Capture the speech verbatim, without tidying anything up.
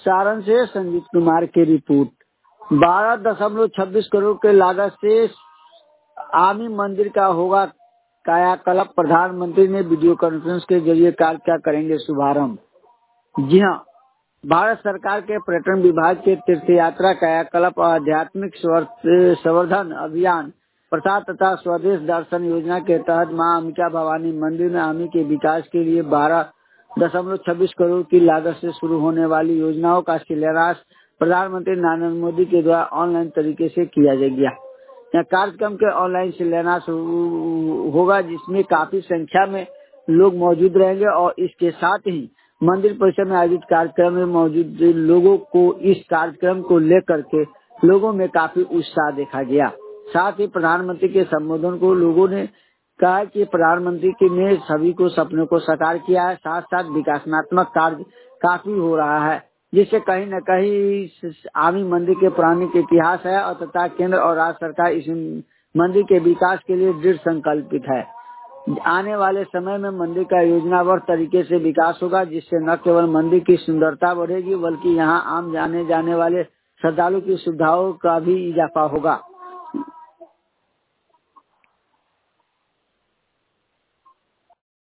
सारण से संजीत कुमार की रिपोर्ट। बारह दशमलव छब्बीस करोड़ के लागत से आमी मंदिर का होगा कायाकल्प। प्रधानमंत्री ने वीडियो कॉन्फ्रेंस के जरिए कार्य का करेंगे शुभारंभ। जी हाँ, भारत सरकार के पर्यटन विभाग के तीर्थ यात्रा कायाकल्प और आध्यात्मिक संवर्धन अभियान प्रसाद तथा स्वदेश दर्शन योजना के तहत मां अंबिका भवानी मंदिर में आमी के विकास के लिए बारह दशमलव छब्बीस करोड़ की लागत से शुरू होने वाली योजनाओं का शिलान्यास प्रधानमंत्री नरेंद्र मोदी के द्वारा ऑनलाइन तरीके से किया गया। यह कार्यक्रम के ऑनलाइन शिलान्यास होगा, जिसमें काफी संख्या में लोग मौजूद रहेंगे और इसके साथ ही मंदिर परिसर में आयोजित कार्यक्रम में मौजूद लोगों को इस कार्यक्रम को लेकर के लोगों में काफी उत्साह देखा गया। साथ ही प्रधानमंत्री के संबोधन को लोगों ने कहा कि प्रधानमंत्री ने सभी को सपनों को साकार किया है। साथ साथ विकासात्मक कार्य काफी हो रहा है, जिससे कहीं न कहीं आमी मंदिर के पौराणिक इतिहास है और तथा केंद्र और राज्य सरकार इस मंदिर के विकास के लिए दृढ़ संकल्पित है। आने वाले समय में मंदिर का योजनाबद्ध तरीके से विकास होगा, जिससे न केवल मंदिर की सुंदरता बढ़ेगी बल्कि यहाँ आम जाने जाने वाले श्रद्धालु की सुविधाओं का भी इजाफा होगा।